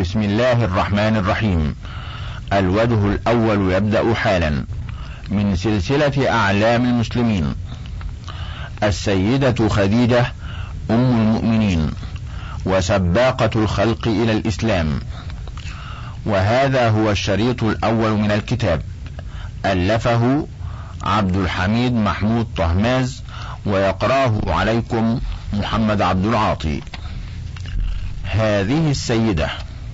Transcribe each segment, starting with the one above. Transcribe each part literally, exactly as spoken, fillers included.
بسم الله الرحمن الرحيم. الوجه الأول يبدأ حالا من سلسلة أعلام المسلمين. السيدة خديجة أم المؤمنين وسباقة الخلق إلى الإسلام، وهذا هو الشريط الأول من الكتاب، ألفه عبد الحميد محمود طهماز، ويقرأه عليكم محمد عبد العاطي. هذه السيدة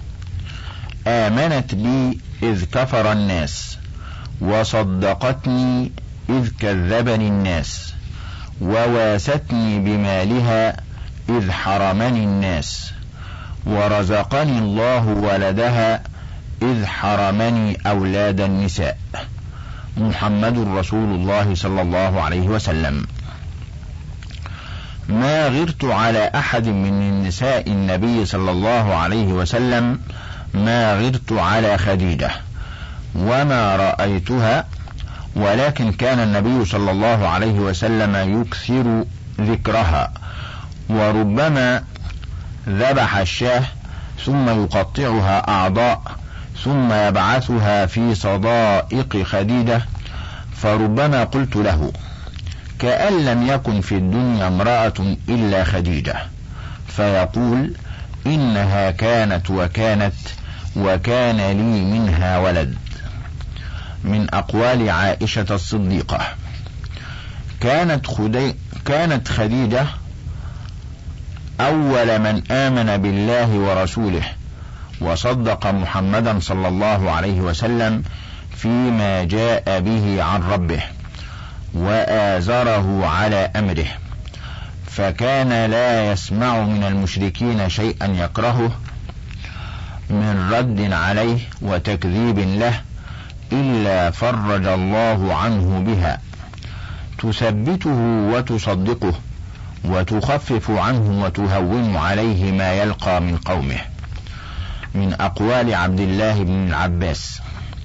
آمنت بي إذ كفر الناس، وصدقتني إذ كذبني الناس، وواستني بمالها إذ حرمني الناس، ورزقني الله ولدها إذ حرمني أولاد النساء. محمد رسول الله صلى الله عليه وسلم. ما غرت على أحد من نساء النبي صلى الله عليه وسلم ما غرت على خديجة، وما رأيتها، ولكن كان النبي صلى الله عليه وسلم يكثر ذكرها، وربما ذبح الشاه ثم يقطعها أعضاء ثم يبعثها في صدائق خديجة، فربما قلت له: كأن لم يكن في الدنيا امرأة إلا خديجة، فيقول: إنها كانت وكانت وكان لي منها ولد. من أقوال عائشة الصديقة: كانت, خدي... كانت خديجة أول من آمن بالله ورسوله، وصدق محمدا صلى الله عليه وسلم فيما جاء به عن ربه، وآزره على أمره، فكان لا يسمع من المشركين شيئا يكرهه من رد عليه وتكذيب له إلا فرج الله عنه بها، تثبته وتصدقه، وتخفف عنه وتهون عليه ما يلقى من قومه. من أقوال عبد الله بن العباس: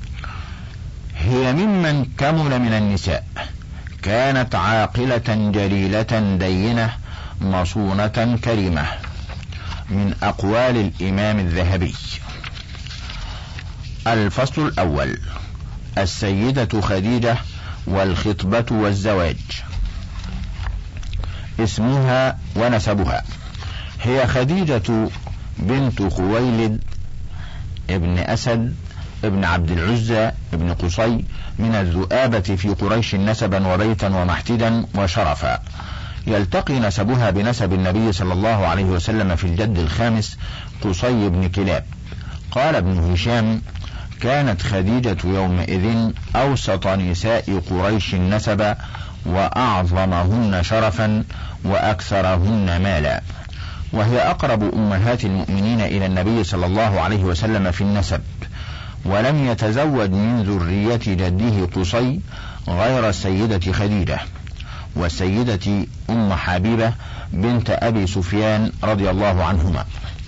هي ممن كمل من النساء، كانت عاقلة جليلة دينة مصونة كريمة. من أقوال الإمام الذهبي. الفصل الأول: السيدة خديجة والخطبة والزواج. اسمها ونسبها: هي خديجة بنت خويلد ابن أسد ابن عبد العزى ابن قصي من الذؤابة في قريش نسبا وبيتا ومحتدا وشرفا، يلتقي نسبها بنسب النبي صلى الله عليه وسلم في الجد الخامس قصي بن كلاب. قال ابن هشام: كانت خديجة يومئذ أوسط نساء قريش نسبا، وأعظمهن شرفا، وأكثرهن مالا، وهي أقرب أمهات المؤمنين إلى النبي صلى الله عليه وسلم في النسب، ولم يتزوج من ذرية جده قصي غير السيدة خديجة والسيدة أم حبيبة بنت أبي سفيان رضي الله عنهما.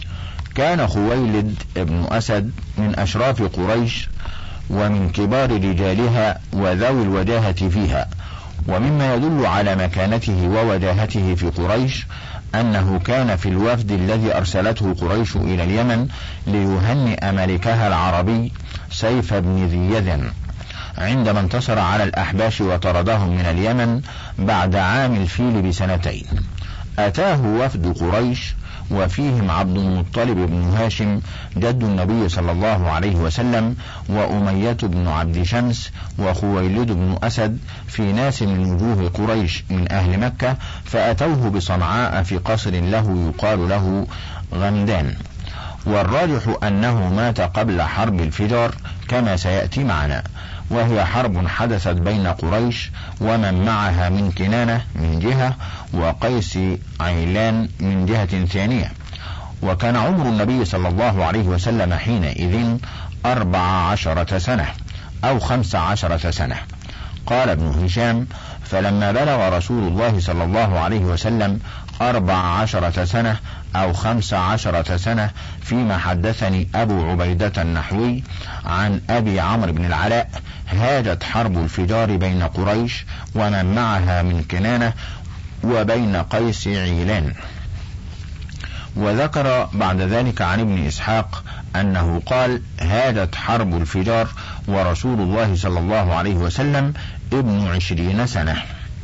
كان خويلد ابن أسد من أشراف قريش ومن كبار رجالها وذوي الوجاهة فيها، ومما يدل على مكانته ووجاهته في قريش أنه كان في الوفد الذي أرسلته قريش إلى اليمن ليهنئ ملكها العربي سيف بن ذي يذن عندما انتصر على الأحباش وطردهم من اليمن بعد عام الفيل بسنتين. أتاه وفد قريش وفيهم عبد المطلب بن هاشم جد النبي صلى الله عليه وسلم، وأمية بن عبد شمس، وخويلد بن أسد، في ناس من وجوه قريش من أهل مكة، فأتوه بصنعاء في قصر له يقال له غمدان، والراجح أنه مات قبل حرب الفجار كما سيأتي معنا، وهي حرب حدثت بين قريش ومن معها من كنانة من جهة وقيس عيلان من جهة ثانية. وكان عمر النبي صلى الله عليه وسلم حينئذ أربع عشرة سنة أو خمس عشرة سنة. قال ابن هشام: فلما بلغ رسول الله صلى الله عليه وسلم أربع عشرة سنة أو خمس عشرة سنة، فيما حدثني أبو عبيدة النحوي عن أبي عمرو بن العلاء، هاجت حرب الفجار بين قريش ومن معها من كنانة وبين قيس عيلان. وذكر بعد ذلك عن ابن إسحاق أنه قال: هادت حرب الفجار ورسول الله صلى الله عليه وسلم ابن عشرين سنة.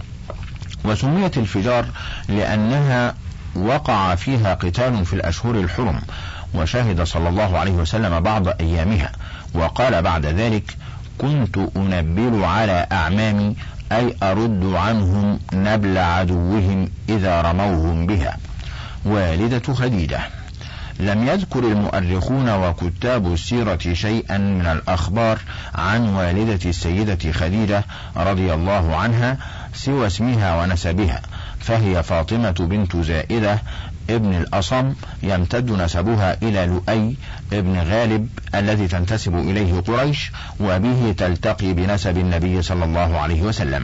وسميت الفجار لأنها وقع فيها قتال في الأشهر الحرم، وشهد صلى الله عليه وسلم بعض أيامها، وقال بعد ذلك: كنت أنبل على أعمامي، أي أرد عنهم نبل عدوهم إذا رموهم بها. والدة خديجة. لم يذكر المؤرخون وكتاب السيرة شيئا من الأخبار عن والدة السيدة خديجة رضي الله عنها سوى اسمها ونسبها، فهي فاطمة بنت زائدة ابن الأصم، يمتد نسبها إلى لؤي ابن غالب الذي تنتسب إليه قريش، وبه تلتقي بنسب النبي صلى الله عليه وسلم.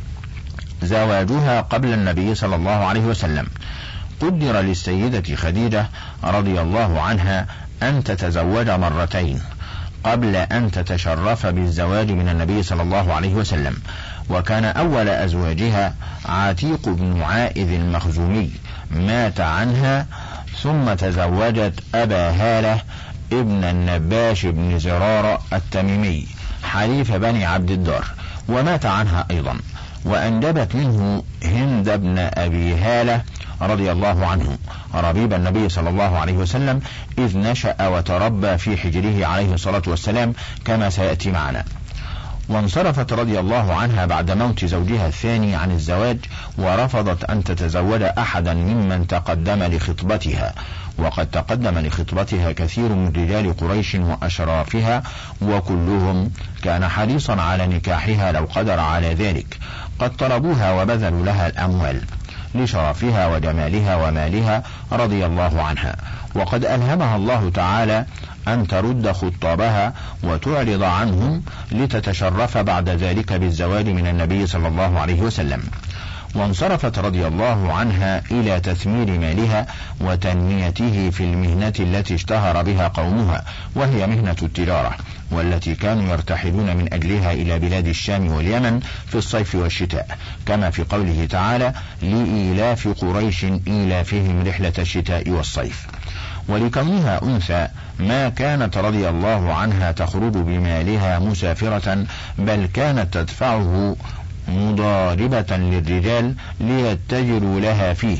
زواجها قبل النبي صلى الله عليه وسلم. قدر للسيدة خديجة رضي الله عنها أن تتزوج مرتين قبل أن تتشرف بالزواج من النبي صلى الله عليه وسلم، وكان أول أزواجها عتيق بن عائذ المخزومي، مات عنها، ثم تزوجت أبا هالة ابن النباش بن زرارة التميمي حليف بني عبد الدار، ومات عنها أيضا، وأنجبت منه هند بن أبي هالة رضي الله عنه ربيب النبي صلى الله عليه وسلم، إذ نشأ وتربى في حجره عليه الصلاة والسلام كما سيأتي معنا. وانصرفت رضي الله عنها بعد موت زوجها الثاني عن الزواج، ورفضت أن تتزوج أحدا ممن تقدم لخطبتها، وقد تقدم لخطبتها كثير من رجال قريش وأشرافها، وكلهم كان حريصا على نكاحها لو قدر على ذلك، قد طلبوها وبذلوا لها الأموال لشرفها وجمالها ومالها رضي الله عنها، وقد ألهمها الله تعالى أن ترد خطابها وتعرض عنهم لتتشرف بعد ذلك بالزواج من النبي صلى الله عليه وسلم. وانصرفت رضي الله عنها إلى تثمير مالها وتنميته في المهنة التي اشتهر بها قومها، وهي مهنة التجارة، والتي كانوا يرتحلون من أجلها إلى بلاد الشام واليمن في الصيف والشتاء، كما في قوله تعالى: لإيلاف قريش إيلافهم رحلة الشتاء والصيف. ولكونها أنثى ما كانت رضي الله عنها تخرج بمالها مسافرة، بل كانت تدفعه مضاربة للرجال ليتجروا لها فيه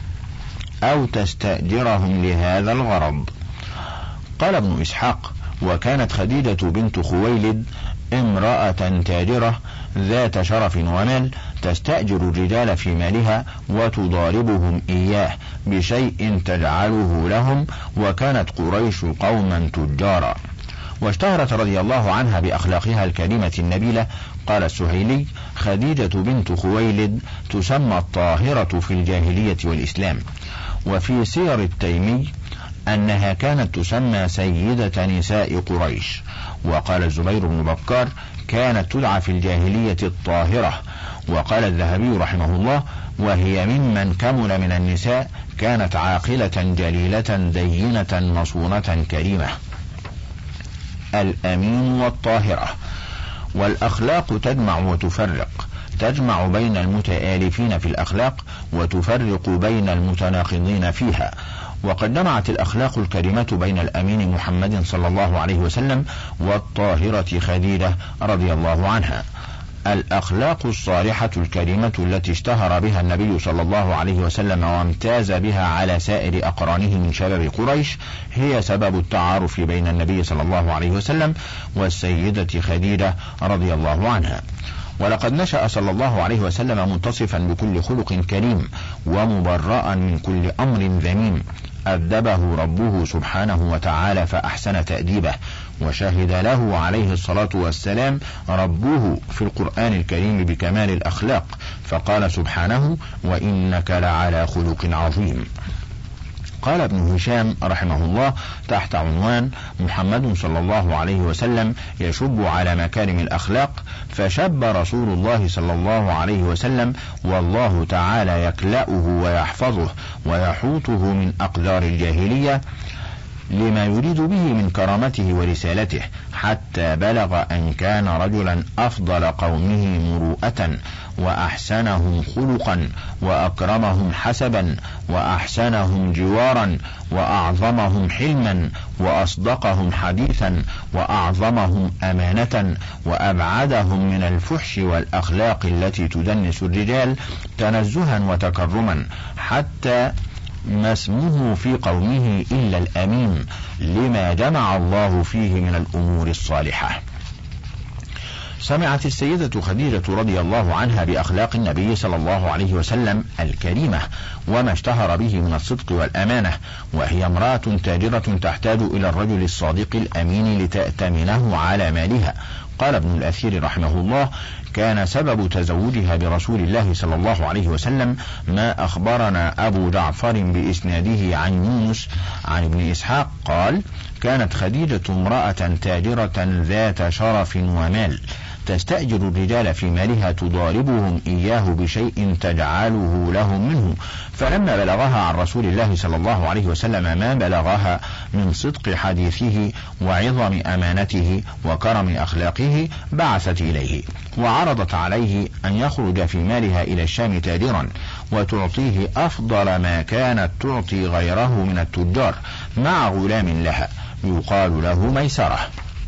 أو تستأجرهم لهذا الغرض. قال ابن إسحاق: وكانت خديجة بنت خويلد امرأة تاجرة ذات شرف ومال، تستأجر الرجال في مالها وتضاربهم إياه بشيء تجعله لهم، وكانت قريش قوما تجارا. واشتهرت رضي الله عنها بأخلاقها الكريمة النبيلة. قال السهيلي: خديجة بنت خويلد تسمى الطاهرة في الجاهلية والإسلام. وفي سير التيمي أنها كانت تسمى سيدة نساء قريش. وقال الزبير بن بكار: كانت تدعى في الجاهلية الطاهرة. وقال الذهبي رحمه الله: وهي ممن كمل من النساء، كانت عاقلة جليلة دينة مصونة كريمة. الأمين والطاهرة. والأخلاق تجمع وتفرق، تجمع بين المتآلفين في الأخلاق وتفرق بين المتناقضين فيها. وقد جمعت الأخلاق الكريمة بين الأمين محمد صلى الله عليه وسلم والطاهرة خديجة رضي الله عنها. الأخلاق الصالحة الكريمة التي اشتهر بها النبي صلى الله عليه وسلم وامتاز بها على سائر أقرانه من شباب قريش هي سبب التعارف بين النبي صلى الله عليه وسلم والسيدة خديجة رضي الله عنها. ولقد نشأ صلى الله عليه وسلم منتصفا بكل خلق كريم ومبرأ من كل أمر ذميم، أدبه ربه سبحانه وتعالى فأحسن تأديبه، وشهد له عليه الصلاة والسلام ربه في القرآن الكريم بكمال الأخلاق، فقال سبحانه: وإنك لعلى خلق عظيم. قال ابن هشام رحمه الله تحت عنوان: محمد صلى الله عليه وسلم يشب على مكارم الأخلاق، فشب رسول الله صلى الله عليه وسلم والله تعالى يكلأه ويحفظه ويحوطه من أقدار الجاهلية، لما يريد به من كرامته ورسالته، حتى بلغ أن كان رجلا أفضل قومه مروءة وأحسنهم خلقا وأكرمهم حسبا وأحسنهم جوارا وأعظمهم حلما وأصدقهم حديثا وأعظمهم أمانة وأبعدهم من الفحش والأخلاق التي تدنس الرجال تنزها وتكرما، حتى ما اسمه في قومه إلا الأمين، لما جمع الله فيه من الأمور الصالحة. سمعت السيدة خديجة رضي الله عنها بأخلاق النبي صلى الله عليه وسلم الكريمة وما اشتهر به من الصدق والأمانة، وهي امرأة تاجرة تحتاج إلى الرجل الصادق الأمين لتأتمنه على مالها. قال ابن الأثير رحمه الله: كان سبب تزوجها برسول الله صلى الله عليه وسلم ما أخبرنا أبو جعفر بإسناده عن يونس عن ابن إسحاق قال: كانت خديجة امرأة تاجرة ذات شرف ومال، تستأجر الرجال في مالها تضاربهم إياه بشيء تجعله لهم منه، فلما بلغها عن رسول الله صلى الله عليه وسلم ما بلغها من صدق حديثه وعظم أمانته وكرم أخلاقه بعثت إليه وعرضت عليه أن يخرج في مالها إلى الشام تاجرا وتعطيه أفضل ما كانت تعطي غيره من التجار مع غلام لها يقال له ميسرة.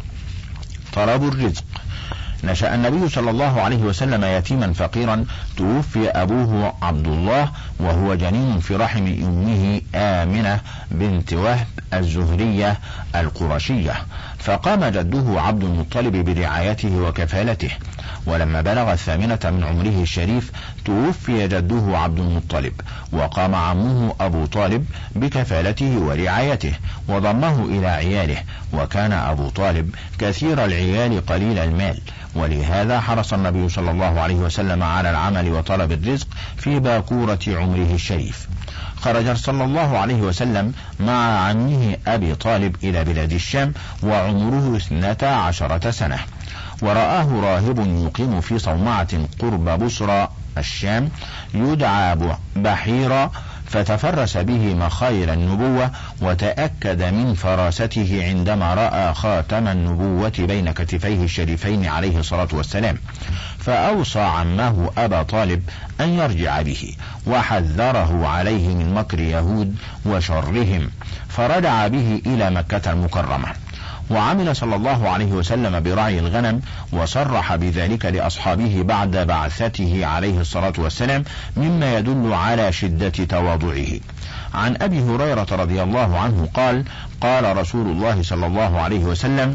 طلب الرزق. نشأ النبي صلى الله عليه وسلم يتيما فقيرا، توفي أبوه عبد الله وهو جنين في رحم أمه آمنة بنت وهب الزهرية القرشية، فقام جده عبد المطلب برعايته وكفالته، ولما بلغ الثامنة من عمره الشريف توفي جده عبد المطلب، وقام عمه أبو طالب بكفالته ورعايته وضمه إلى عياله، وكان أبو طالب كثير العيال قليل المال، ولهذا حرص النبي صلى الله عليه وسلم على العمل وطلب الرزق في باكورة عمره الشريف. خرج صلى الله عليه وسلم مع عمه أبي طالب إلى بلاد الشام وعمره اثنتا عشرة سنة، ورآه راهب يقيم في صومعة قرب بصرى الشام يدعى بحيرة، فتفرس به مخايل النبوة وتأكد من فراسته عندما رأى خاتم النبوة بين كتفيه الشريفين عليه الصلاة والسلام، فأوصى عمه أبا طالب أن يرجع به وحذره عليه من مكر يهود وشرهم، فرجع به إلى مكة المكرمة. وعمل صلى الله عليه وسلم برعي الغنم وصرح بذلك لأصحابه بعد بعثته عليه الصلاة والسلام، مما يدل على شدة تواضعه. عن أبي هريرة رضي الله عنه قال: قال رسول الله صلى الله عليه وسلم: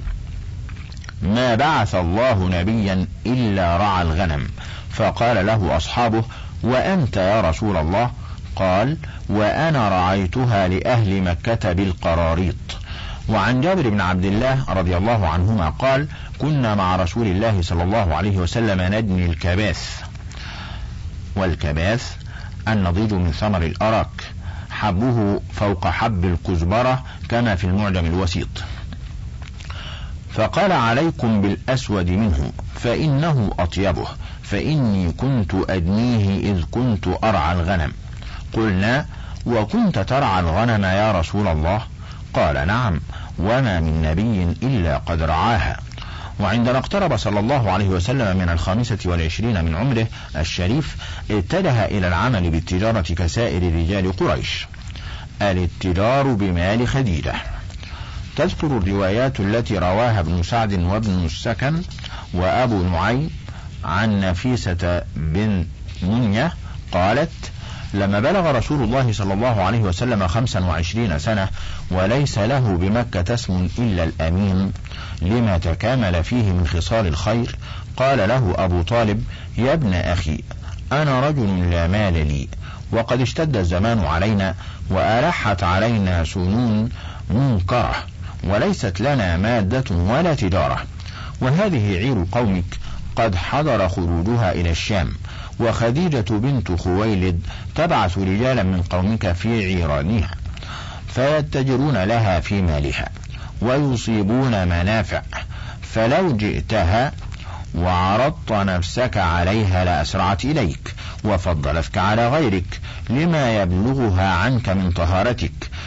ما بعث الله نبيا إلا رعى الغنم. فقال له أصحابه: وأنت يا رسول الله؟ قال: وأنا رعيتها لأهل مكة بالقراريط. وعن جابر بن عبد الله رضي الله عنهما قال: كنا مع رسول الله صلى الله عليه وسلم ندني الكباث، والكباث النضيد من ثمر الأرك، حبه فوق حب الكزبرة كما في المعجم الوسيط، فقال: عليكم بالأسود منه فإنه أطيبه، فإني كنت أدنيه إذ كنت أرعى الغنم. قلنا: وكنت ترعى الغنم يا رسول الله؟ قال: نعم، وما من نبي إلا قد رعاها. وعندما اقترب صلى الله عليه وسلم من الخامسة والعشرين من عمره الشريف اتجه إلى العمل بالتجارة كسائر رجال قريش. الاتجار بمال خديجة. تذكر الروايات التي رواها ابن سعد وابن السكن وأبو نعيم عن نفيسة بن منية قالت: لما بلغ رسول الله صلى الله عليه وسلم خمسا وعشرين سنة وليس له بمكة اسم إلا الأمين لما تكامل فيه من خصال الخير، قال له أبو طالب: يا ابن أخي، أنا رجل لا مال لي، وقد اشتد الزمان علينا وألحت علينا سنون منكرة، وليست لنا مادة ولا تجارة، وهذه عير قومك قد حضر خروجها إلى الشام، وخديجة بنت خويلد تبعث رجالا من قومك في عيرانها فيتجرون لها في مالها ويصيبون منافع، فلو جئتها وعرضت نفسك عليها لأسرعت إليك وفضلتك على غيرك لما يبلغها عنك من طهارتك،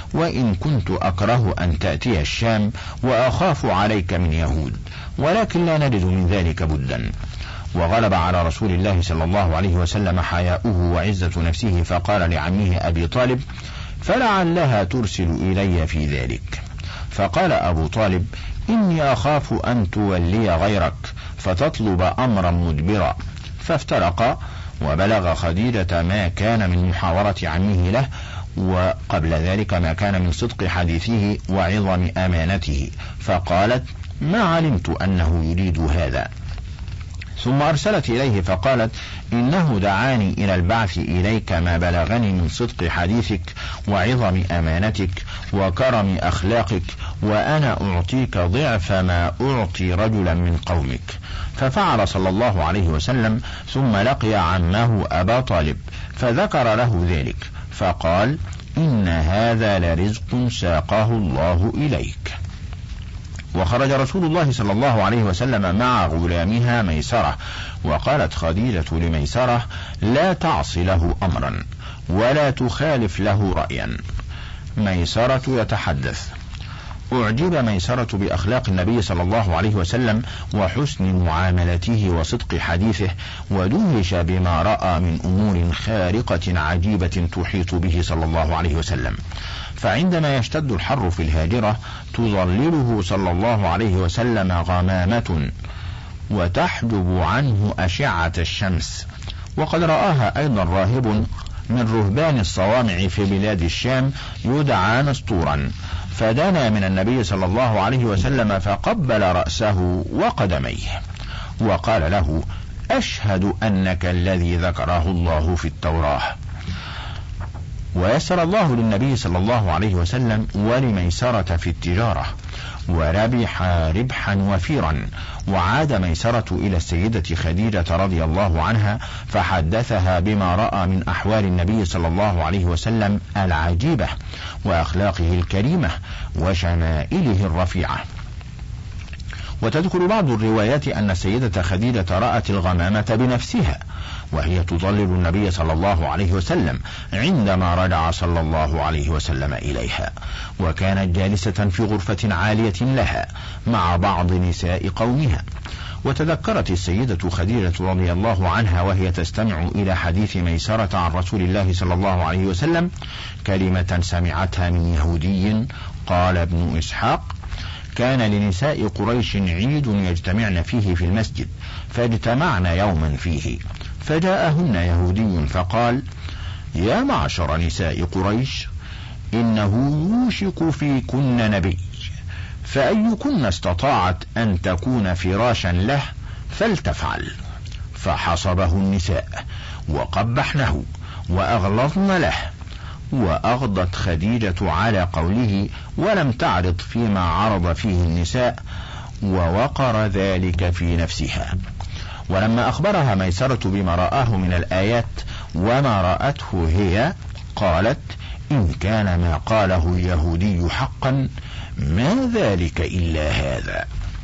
وإن كنت أكره أن تأتي الشام وأخاف عليك من يهود، ولكن لا نجد من ذلك بدا. وغلب على رسول الله صلى الله عليه وسلم حياؤه وعزة نفسه، فقال لعمه أبي طالب: فلعلها ترسل إلي في ذلك. فقال أبو طالب: إني أخاف أن تولي غيرك فتطلب أمرا مدبرا. فافترقا، وبلغ خديجة ما كان من محاورة عمه له، وقبل ذلك ما كان من صدق حديثه وعظم أمانته، فقالت: ما علمت أنه يريد هذا. ثم أرسلت إليه فقالت: إنه دعاني إلى البعث إليك ما بلغني من صدق حديثك وعظم أمانتك وكرم أخلاقك، وأنا أعطيك ضعف ما أعطي رجلا من قومك. ففعل صلى الله عليه وسلم، ثم لقي عمه أبا طالب فذكر له ذلك، فقال: إن هذا لرزق ساقه الله إليك. وخرج رسول الله صلى الله عليه وسلم مع غلامها ميسرة، وقالت خديجة لميسرة: لا تعص له أمرا ولا تخالف له رأيا. ميسرة يتحدث: أعجب ميسرة بأخلاق النبي صلى الله عليه وسلم وحسن معاملته وصدق حديثه، ودهش بما رأى من أمور خارقة عجيبة تحيط به صلى الله عليه وسلم. فعندما يشتد الحر في الهاجرة تظلله صلى الله عليه وسلم غمامة وتحجب عنه أشعة الشمس، وقد رآها أيضا راهب من رهبان الصوامع في بلاد الشام يدعى نسطورا، فدنا من النبي صلى الله عليه وسلم فقبل رأسه وقدميه وقال له: أشهد أنك الذي ذكره الله في التوراة. ويسر الله للنبي صلى الله عليه وسلم ولميسرة في التجارة، وربح ربحا وفيرا. وعاد ميسرة إلى السيدة خديجة رضي الله عنها فحدثها بما رأى من أحوال النبي صلى الله عليه وسلم العجيبة وأخلاقه الكريمة وشمائله الرفيعة. وتذكر بعض الروايات أن السيدة خديجة رأت الغمامة بنفسها وهي تظلل النبي صلى الله عليه وسلم عندما رجع صلى الله عليه وسلم إليها، وكانت جالسة في غرفة عالية لها مع بعض نساء قومها. وتذكرت السيدة خديجة رضي الله عنها وهي تستمع إلى حديث ميسرة عن رسول الله صلى الله عليه وسلم كلمة سمعتها من يهودي. قال ابن إسحاق: كان لنساء قريش عيد يجتمعن فيه في المسجد، فاجتمعن يوما فيه، فجاءهن يهودي فقال: يا معشر نساء قريش، إنه يوشك فيكن نبي، فأيكن استطاعت أن تكون فراشا له فلتفعل. فحصبه النساء وقبحنه وأغلظن له، وأغضت خديجة على قوله ولم تعرض فيما عرض فيه النساء، ووقر ذلك في نفسها. ولما أخبرها ميسرة بما رآه من الآيات وما رأته هي، قالت: إن كان ما قاله اليهودي حقا ما ذلك إلا هذا.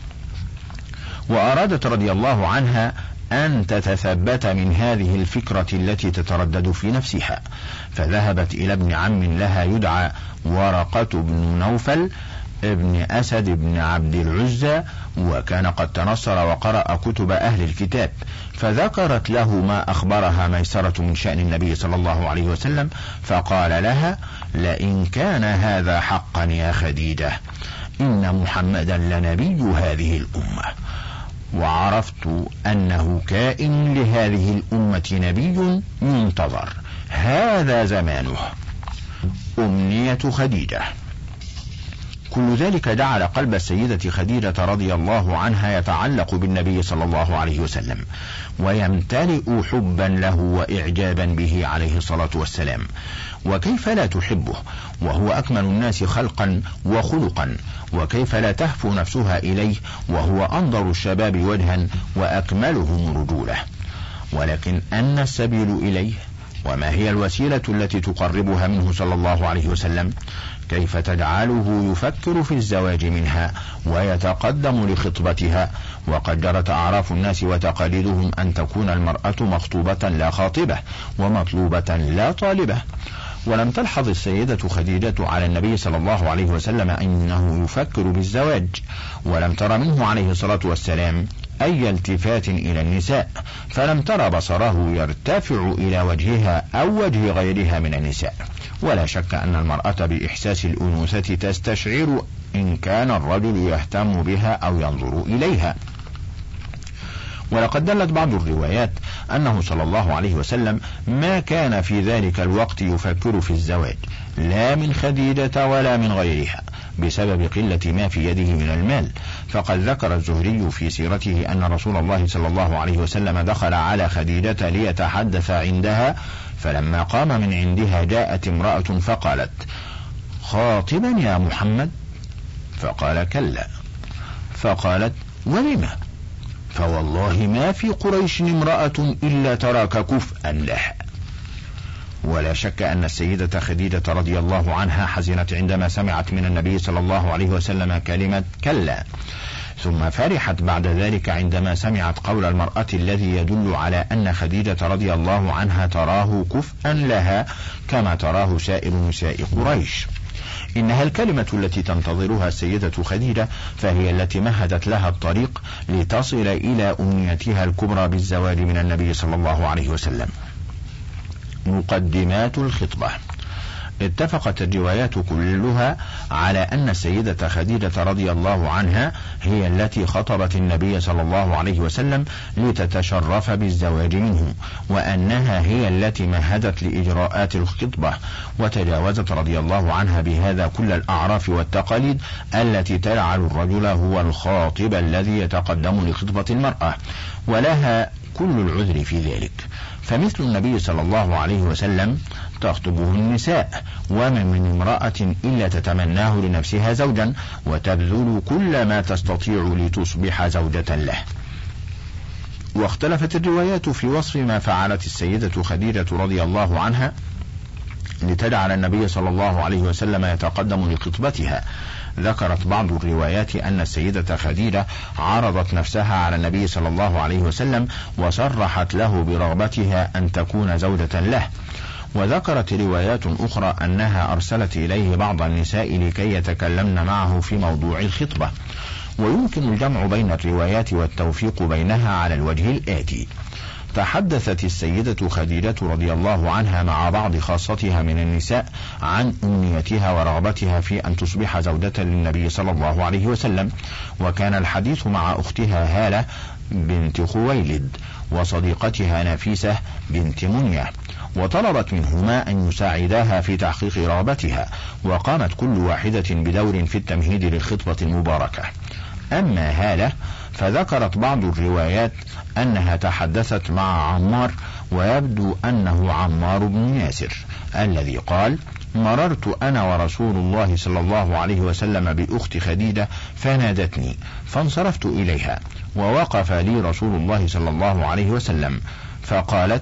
وأرادت رضي الله عنها أن تتثبت من هذه الفكرة التي تتردد في نفسها، فذهبت إلى ابن عم لها يدعى ورقة بن نوفل ابن أسد بن عبد العزى، وكان قد تنصر وقرأ كتب أهل الكتاب، فذكرت له ما أخبرها ميسرة من شأن النبي صلى الله عليه وسلم، فقال لها: لئن كان هذا حقا يا خديجة، إن محمدا لنبي هذه الأمة، وعرفت أنه كائن لهذه الأمة نبي ينتظر، هذا زمانه. أمنية خديجة. كل ذلك جعل قلب السيدة خديجة رضي الله عنها يتعلق بالنبي صلى الله عليه وسلم، ويمتلئ حبا له وإعجابا به عليه الصلاة والسلام. وكيف لا تحبه وهو أكمل الناس خلقا وخلقا، وكيف لا تهفو نفسها إليه وهو أنظر الشباب وجها وأكملهم رجولة. ولكن أن السبيل إليه، وما هي الوسيلة التي تقربها منه صلى الله عليه وسلم؟ كيف تجعله يفكر في الزواج منها ويتقدم لخطبتها، وقد جرت أعراف الناس وتقاليدهم أن تكون المرأة مخطوبة لا خاطبة، ومطلوبة لا طالبة. ولم تلحظ السيدة خديجة على النبي صلى الله عليه وسلم أنه يفكر بالزواج، ولم تر منه عليه الصلاة والسلام أي التفات إلى النساء، فلم تر بصره يرتفع إلى وجهها أو وجه غيرها من النساء. ولا شك أن المرأة بإحساس الأنوثة تستشعر إن كان الرجل يهتم بها أو ينظر إليها. ولقد دلت بعض الروايات أنه صلى الله عليه وسلم ما كان في ذلك الوقت يفكر في الزواج، لا من خديجة ولا من غيرها، بسبب قلة ما في يده من المال. فقد ذكر الزهري في سيرته أن رسول الله صلى الله عليه وسلم دخل على خديجة ليتحدث عندها، فلما قام من عندها جاءت امرأة فقالت: خاطبا يا محمد؟ فقال: كلا. فقالت: ولم؟ فوالله ما في قريش امرأة إلا تراك كفءا لها. ولا شك أن السيدة خديجة رضي الله عنها حزنت عندما سمعت من النبي صلى الله عليه وسلم كلمة كلا، ثم فرحت بعد ذلك عندما سمعت قول المرأة الذي يدل على أن خديجة رضي الله عنها تراه كفءا لها كما تراه سائر نساء قريش. إنها الكلمة التي تنتظرها السيدة خديجة، فهي التي مهدت لها الطريق لتصل إلى أمنيتها الكبرى بالزواج من النبي صلى الله عليه وسلم. مقدمات الخطبة. اتفقت الروايات كلها على أن السيدة خديجة رضي الله عنها هي التي خطبت النبي صلى الله عليه وسلم لتتشرف بالزواج منه، وأنها هي التي مهدت لإجراءات الخطبة، وتجاوزت رضي الله عنها بهذا كل الأعراف والتقاليد التي تجعل الرجل هو الخاطب الذي يتقدم لخطبة المرأة، ولها كل العذر في ذلك. فمثل النبي صلى الله عليه وسلم تخطبه النساء، وما من امرأة إلا تتمناه لنفسها زوجا وتبذل كل ما تستطيع لتصبح زوجة له. واختلفت الروايات في وصف ما فعلت السيدة خديجة رضي الله عنها لتجعل النبي صلى الله عليه وسلم يتقدم لخطبتها. ذكرت بعض الروايات أن السيدة خديجة عرضت نفسها على النبي صلى الله عليه وسلم وصرحت له برغبتها أن تكون زوجة له. وذكرت روايات أخرى أنها أرسلت إليه بعض النساء لكي يتكلمن معه في موضوع الخطبة. ويمكن الجمع بين الروايات والتوفيق بينها على الوجه الآتي: تحدثت السيدة خديجة رضي الله عنها مع بعض خاصتها من النساء عن أمنيتها ورغبتها في أن تصبح زوجة للنبي صلى الله عليه وسلم، وكان الحديث مع أختها هالة بنت خويلد وصديقتها نفيسة بنت منية، وطلبت منهما أن يساعداها في تحقيق رغبتها، وقامت كل واحدة بدور في التمهيد للخطبة المباركة. أما هالة فذكرت بعض الروايات أنها تحدثت مع عمار، ويبدو أنه عمار بن ياسر الذي قال: مررت أنا ورسول الله صلى الله عليه وسلم بأخت خديجة فنادتني فانصرفت إليها، ووقف لي رسول الله صلى الله عليه وسلم فقالت: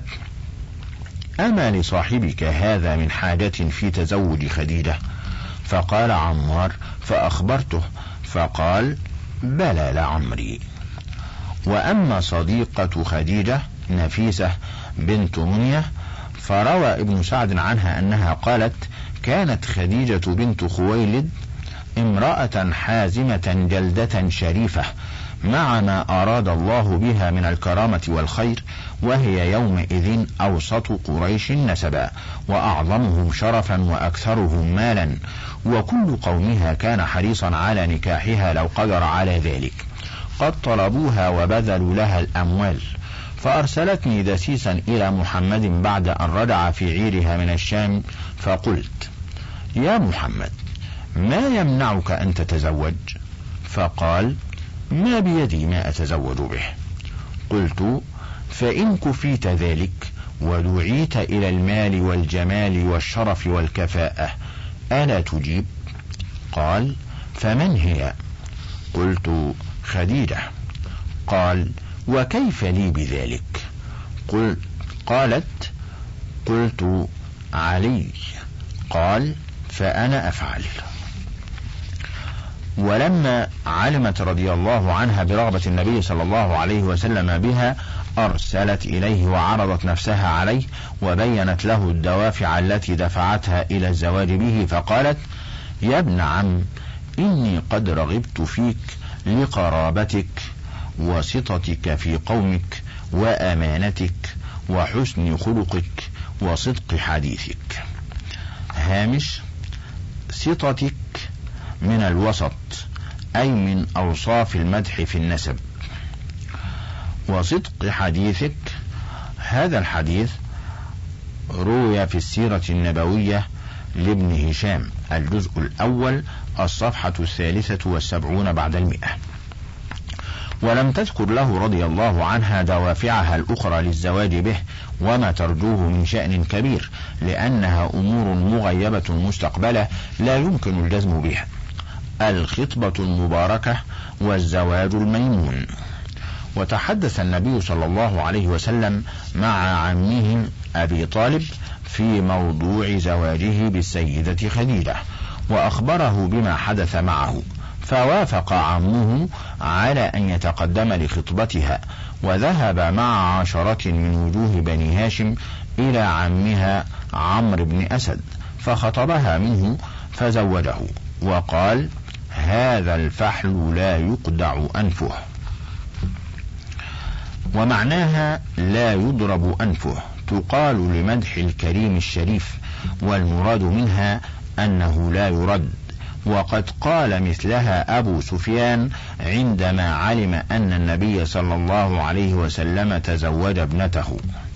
أما لصاحبك هذا من حاجة في تزوج خديجة؟ فقال عمار فأخبرته فقال: بلى لعمري. وأما صديقة خديجة نفيسة بنت منية فروى ابن سعد عنها أنها قالت: كانت خديجة بنت خويلد امرأة حازمة جلدة شريفة مع ما أراد الله بها من الكرامة والخير، وهي يومئذ أوسط قريش نسبا وأعظمهم شرفا وأكثرهم مالا، وكل قومها كان حريصا على نكاحها لو قدر على ذلك. قد طلبوها وبذلوا لها الأموال، فأرسلتني دسيسا إلى محمد بعد أن رجع في عيرها من الشام، فقلت: يا محمد، ما يمنعك أن تتزوج؟ فقال: ما بيدي ما أتزوج به. قلت: فإن كفيت ذلك ودعيت إلى المال والجمال والشرف والكفاءة ألا تجيب؟ قال: فمن هي؟ قلت: خديجة. قال: وكيف لي بذلك؟ قل قالت: قلت: علي. قال: فأنا أفعل. ولما علمت رضي الله عنها برغبة النبي صلى الله عليه وسلم بها أرسلت إليه وعرضت نفسها عليه وبينت له الدوافع التي دفعتها إلى الزواج به، فقالت: يا ابن عم، إني قد رغبت فيك لقرابتك وسطتك في قومك وأمانتك وحسن خلقك وصدق حديثك. هامش: سطتك من الوسط، أي من أوصاف المدح في النسب. وصدق حديثك، هذا الحديث روي في السيرة النبوية لابن هشام الجزء الأول الصفحة الثالثة والسبعون بعد المئة. ولم تذكر له رضي الله عنها دوافعها الأخرى للزواج به وما ترجوه من شأن كبير، لأنها أمور مغيبة مستقبلة لا يمكن الجزم بها: الخطبة المباركة والزواج الميمون. وتحدث النبي صلى الله عليه وسلم مع عمه أبي طالب في موضوع زواجه بالسيدة خديجة، وأخبره بما حدث معه، فوافق عمه على أن يتقدم لخطبتها، وذهب مع عشرة من وجوه بني هاشم إلى عمها عمرو بن أسد فخطبها منه فزوجه، وقال: هذا الفحل لا يقدع أنفه. ومعناها لا يضرب أنفه، تقال لمدح الكريم الشريف، والمراد منها أنه لا يرد. وقد قال مثلها أبو سفيان عندما علم أن النبي صلى الله عليه وسلم تزوج ابنته.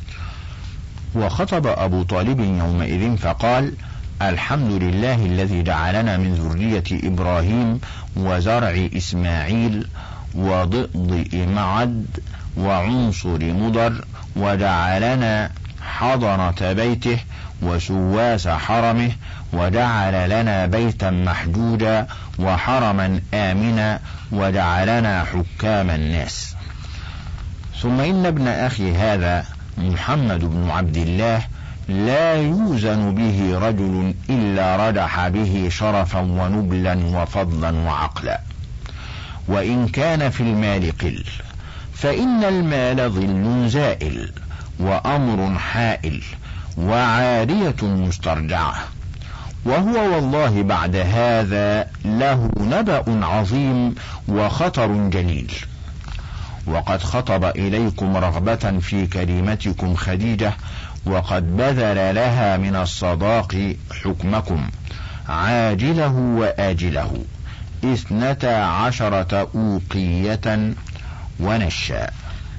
وخطب أبو طالب يومئذ فقال: الحمد لله الذي جعلنا من ذرية إبراهيم وزرع إسماعيل وضئضئ معد وعنصر مضر، وجعلنا حضنة بيته وسواس حرمه، وجعل لنا بيتا محجوجا وحرما آمنا، وجعلنا حكام الناس. ثم إن ابن أخي هذا محمد بن عبد الله لا يوزن به رجل إلا رجح به شرفا ونبلا وفضلا وعقلا. وإن كان في المال قل، فإن المال ظل زائل وأمر حائل وعارية مسترجعة، وهو والله بعد هذا له نبأ عظيم وخطر جليل. وقد خطب إليكم رغبة في كريمتكم خديجة، وقد بذل لها من الصداق حكمكم عاجله وآجله اثنتا عشرة أوقية ونشا.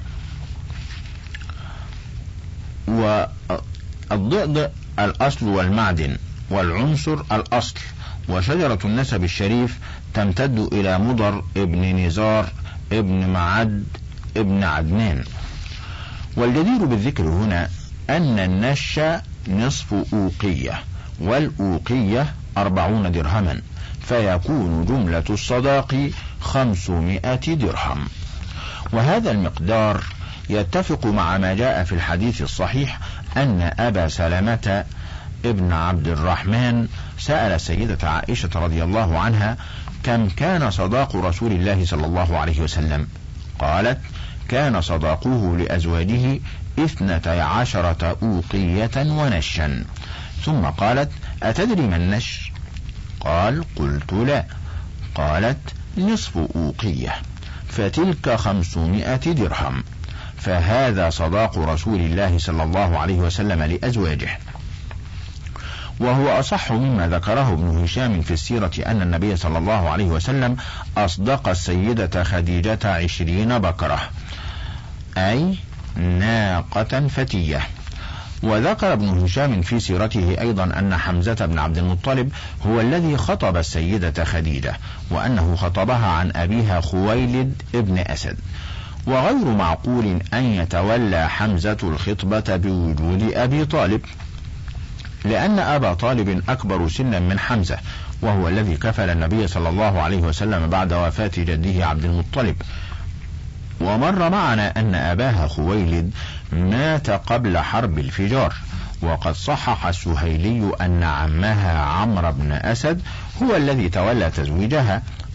والضئض الأصل والمعدن، والعنصر الأصل، وشجرة النسب الشريف تمتد إلى مضر ابن نزار ابن معد ابن عدنان. والجدير بالذكر هنا أن النش نصف أوقية، والأوقية أربعون درهما، فيكون جملة الصداق خمسمائة درهم. وهذا المقدار يتفق مع ما جاء في الحديث الصحيح أن أبا سلمة ابن عبد الرحمن سأل السيدة عائشة رضي الله عنها: كم كان صداق رسول الله صلى الله عليه وسلم؟ قالت: كان صداقه لأزواجه اثنتي عشرة أوقية ونشا. ثم قالت: أتدري ما النش؟ قال: قلت لا. قالت: نصف أوقية، فتلك خمسمائة درهم، فهذا صداق رسول الله صلى الله عليه وسلم لأزواجه. وهو أصح مما ذكره ابن هشام في السيرة أن النبي صلى الله عليه وسلم أصدق السيدة خديجة عشرين بكرة، أي ناقة فتية. وذكر ابن هشام في سيرته أيضا أن حمزة بن عبد المطلب هو الذي خطب السيدة خديجة، وأنه خطبها عن أبيها خويلد ابن أسد. وغير معقول أن يتولى حمزة الخطبة بوجود أبي طالب، لأن أبا طالب أكبر سنا من حمزة، وهو الذي كفل النبي صلى الله عليه وسلم بعد وفاة جده عبد المطلب. ومر معنا أن أباها خويلد مات قبل حرب الفجار. وقد صحح السهيلي أن عمها عمرو بن أسد هو الذي تولى تزويجها،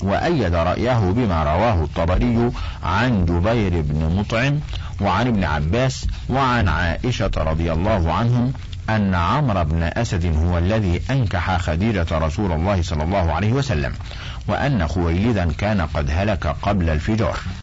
وأيد رأيه بما رواه الطبري عن جبير بن مطعم وعن ابن عباس وعن عائشة رضي الله عنهم أن عمرو بن أسد هو الذي أنكح خديجة رسول الله صلى الله عليه وسلم، وأن خويلدا كان قد هلك قبل الفجار.